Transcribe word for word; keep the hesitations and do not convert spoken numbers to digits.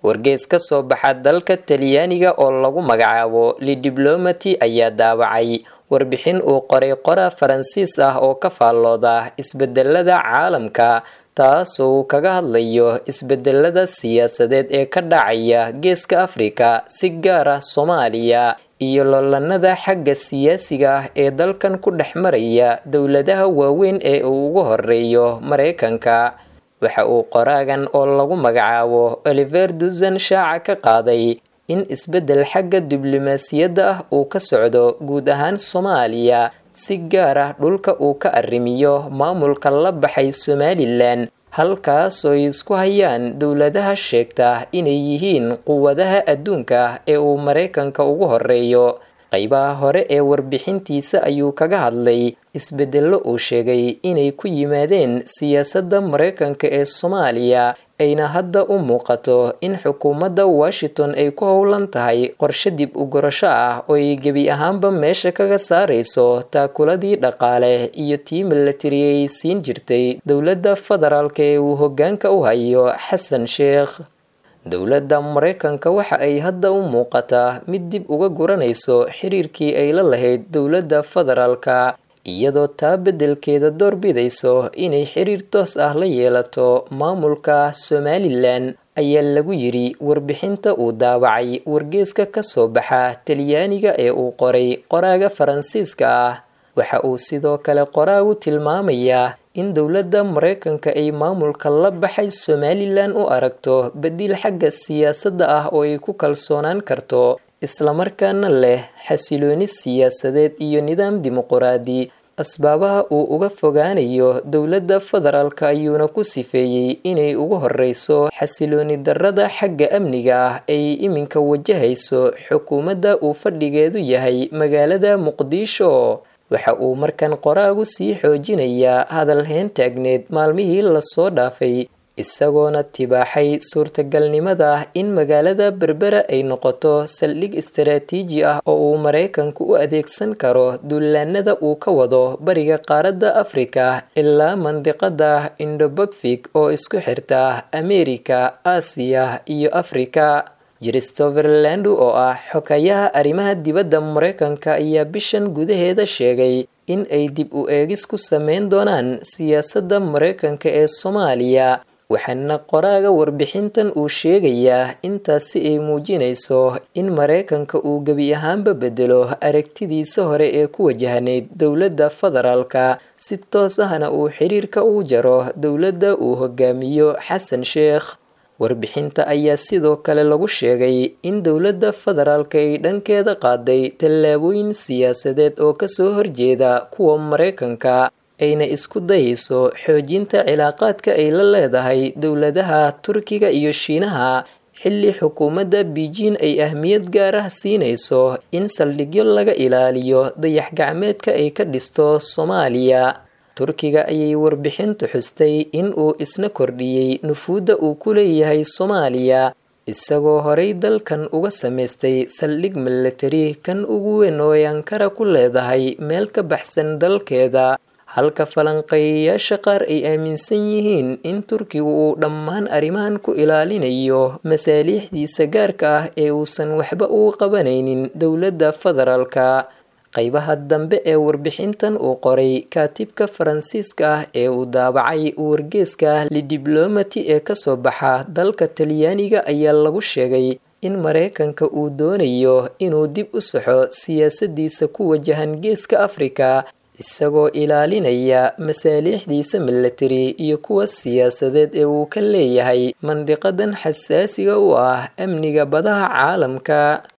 wargeys ka soo baxa dalka Talyaaniga oo lagu magacaabo Le Diplomate ayaa daawacay warbixin uu qoray qora Faransiis ah oo ka faallooda isbedelada caalamka taasoo kaga hadlayo isbedelada siyaasadeed ee ka dhacaya Geeska Afrika si gaar ah Soomaaliya iyo loolanada xagga siyaasiga ah ee dalkan ku dhexmaraya dawladaha waaweyn ee ugu horeeyo Mareykanka. waxa uu qoraagan oo lagu magacaabo Oliver Duzan shaaca ka qaaday in isbedel xagga diblomaasiyadda ah uu ka socdo guud ahaan Soomaaliya si gaar ah dhulka uu ka arrimiyo maamulka la baxay Somaliland halkaas oo isku hayaan dawladaha sheegta inay yihiin quwadaha adduunka ee uu Mareykanka ugu horeeyo. qaybaha hore ee warbixintiisa ayuu kaga hadlay isbedello uu sheegay inay ku yimaadeen siyaasadda Mareykanka ee Soomaaliya ayna hadda u muuqato in xukuumadda Washington ay ku howlan tahay qorshe dib u gurasho ah oo ay gebi ahaanba meesha kaga saarayso taakuladii dhaqaale iyo tii military ay siin jirtay dowladda federaalka ee uu hoggaanka u hayo Xasan Sheekh. dowladda Mareykanka waxa ay hadda u muuqataa mid dib uga guranayso xiriirkii ay la lahayd dowladda federaalka iyadoo taa beddelkeeda door bidayso inay xiriir toos ah la yeelato maamulka Somaliland ayaa lagu yiri warbixinta uu daawacay wargeyska ka soo baxa Talyaaniga ee uu qoray qoraaga Faransiiska ah. waxa uu sidoo kale qoraagu tilmaamayaa in dowladda Mareykanka ay maamulka la baxay Somaliland u aragto bedel xagga siyaasadda ah oo ay ku kalsoonaan karto isla markaana leh xasilooni siyaasadeed iyo nidaam dimuqraadi. asbaabaha uu uga fogaanayo dowladda federaalka ayuuna ku sifeeyay inay ugu horeyso xasilooni darrada xagga amniga ah ay iminka wajahayso xukuumadda uu fadhigeedu yahay magaalada Muqdisho. waxa uu markan qoraagu sii xoojinayaa hadal heen taagneed maalmihii la soo dhaafay isagoona tibaaxay suurtagalnimada in magaalada Berbera ay noqoto saldhig istiraatiiji ah oo uu Mareykanku u adeegsan karo duulaanada uu ka wado bariga qaaradda Afrika ilaa mandiqada Indo-Pacific oo isku xirta Ameerika, Aasiya iyo Afrika. Christopher Landu oo ah xogayaha arrimaha dibadda Mareykanka ayaa bishan gudaheeda sheegay in ay dib u eegis ku sameyn doonaan siyaasadda Mareykanka ee Soomaaliya. waxaana qoraaga warbixintan uu sheegayaa intaasi ay muujinayso in Mareykanka uu gebi ahaanba bedelo aragtidiisa hore ee ku wajahneyd dowladda federaalka si toos ahna uu xiriirka u jaro dowladda uu hogaamiyo Xasan Sheekh. warbixinta ayaa sidoo kale lagu sheegay in dowladda federaalka ay dhankeeda qaaday tallaabooyin siyaasadeed oo ka soo horjeeda kuwa Mareykanka ayna isku dayayso xoojinta cilaaqaadka ay la leedahay dowladaha Turkiga iyo Shiinaha xilli xukuumadda Beijing ay ahmiyad gaar ah siinayso in saldhigyo laga ilaaliyo dayax gacmeedka ay ka dhisto Soomaaliya. Turkiga ayay warbixintu xustay in uu isna kordhiyay nufuudda uu ku leeyahay Soomaaliya isagoo horey dalkan uga sameystay saldhig military kan ugu weyn oo Ankara ku leedahay meel ka baxsan dalkeeda. halka falanqeeyayaasha qaar ay aaminsan yihiin in Turkigu uu dhammaan arrimahan ku ilaalinayo masaaliixdiisa gaarka ah ee uusan waxba u qabanaynin dowladda federaalka. qaybaha dambe ee warbixintan uu qoray kaatibka Faransiiska ah ee uu daabacay wargeyska Le Diplomate ee ka soo baxa dalka Talyaaniga ayaa lagu sheegay in Mareykanka uu doonayo inuu dib u saxo siyaasaddiisa ku wajahan Geeska Afrika isagoo ilaalinaya masaaliixdiisa military iyo kuwa siyaasadeed ee uu ka leeyahay mandiqadan xasaasiga u ah amniga badaha caalamka.